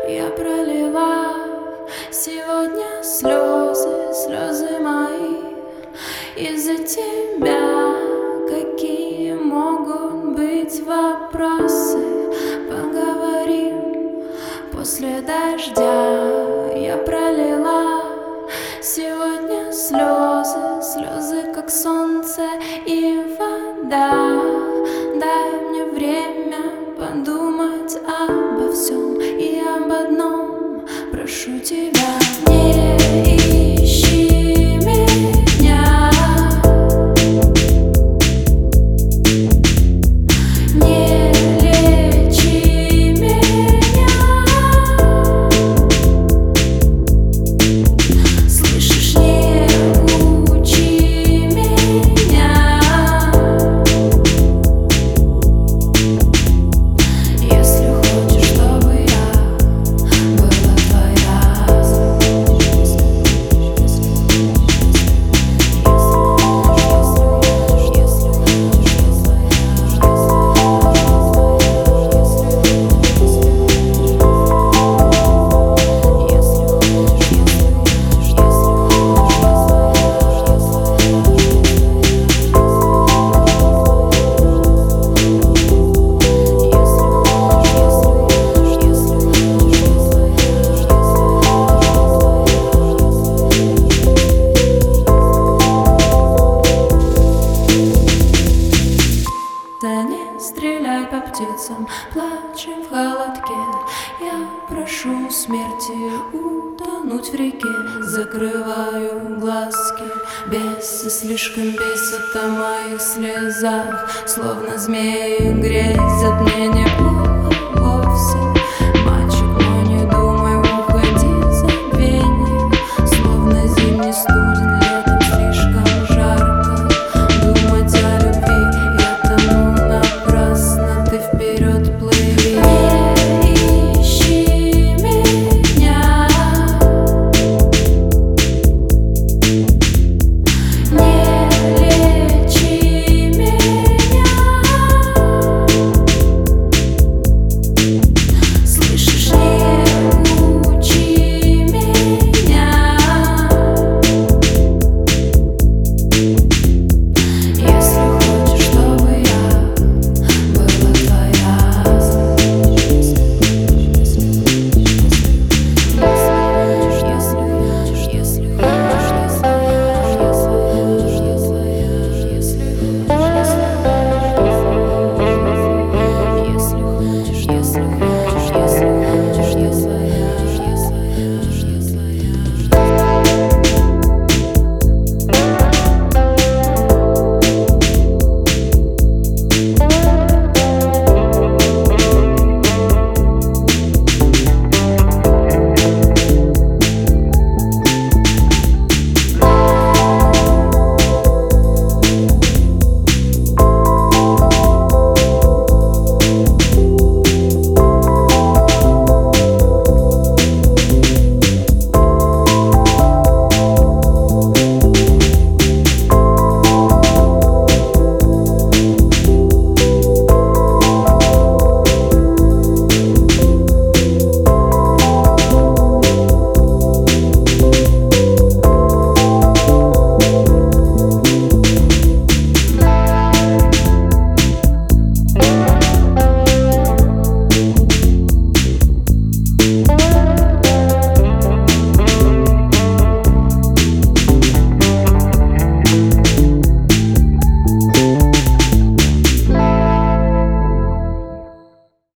Я пролила сегодня слезы, слезы мои из-за тебя. Какие могут быть вопросы? Поговорим после дождя. Я пролила сегодня слезы, слезы как солнце и вода. Дай мне время подумать обо всем и об одном. Прошу тебя, не ищи меня, не лечи меня. Слышишь, не учи меня. Если хочешь, чтобы я была твоя. Да не стреляй по птицам, плачем в холодке. Я прошу смерти утонуть в реке. Закрываю глазки, бесы слишком бесят о моих слезах. Словно змеи грезят, мне не плохо.